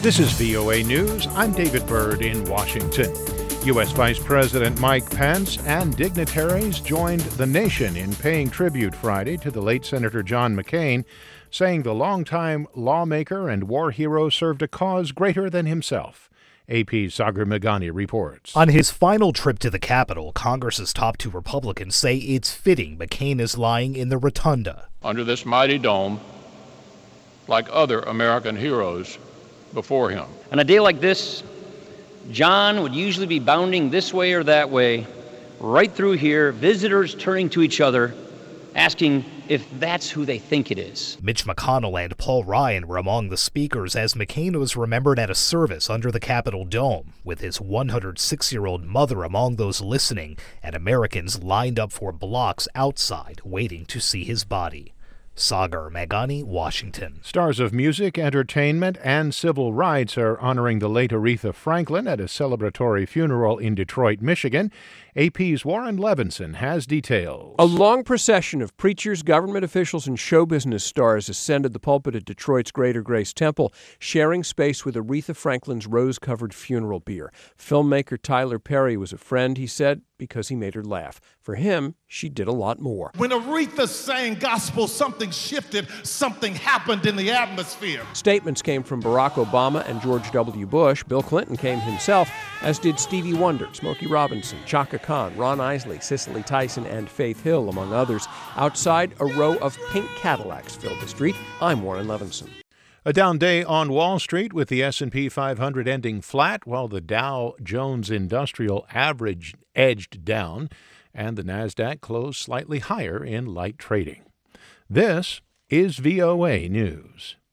This is VOA News. I'm David Byrd in Washington. U.S. Vice President Mike Pence and dignitaries joined the nation in paying tribute Friday to the late Senator John McCain, saying the longtime lawmaker and war hero served a cause greater than himself. AP's Sagar Meghani reports. On his final trip to the Capitol, Congress's top two Republicans say it's fitting McCain is lying in the rotunda. Under this mighty dome, like other American heroes before him. On a day like this, John would usually be bounding this way or that way, right through here, visitors turning to each other, asking if that's who they think it is. Mitch McConnell and Paul Ryan were among the speakers as McCain was remembered at a service under the Capitol dome, with his 106-year-old mother among those listening and Americans lined up for blocks outside waiting to see his body. Sagar Meghani, Washington. Stars of music, entertainment, and civil rights are honoring the late Aretha Franklin at a celebratory funeral in Detroit, Michigan. AP's Warren Levinson has details. A long procession of preachers, government officials, and show business stars ascended the pulpit at Detroit's Greater Grace Temple, sharing space with Aretha Franklin's rose-covered funeral bier. Filmmaker Tyler Perry was a friend, he said, because he made her laugh. For him, she did a lot more. When Aretha sang gospel, something shifted, something happened in the atmosphere. Statements came from Barack Obama and George W. Bush. Bill Clinton came himself, as did Stevie Wonder, Smokey Robinson, Chaka Khan, Ron Isley, Cicely Tyson, and Faith Hill, among others. Outside, a row of pink Cadillacs filled the street. I'm Warren Levinson. A down day on Wall Street with the S&P 500 ending flat while the Dow Jones Industrial Average edged down and the Nasdaq closed slightly higher in light trading. This is VOA News.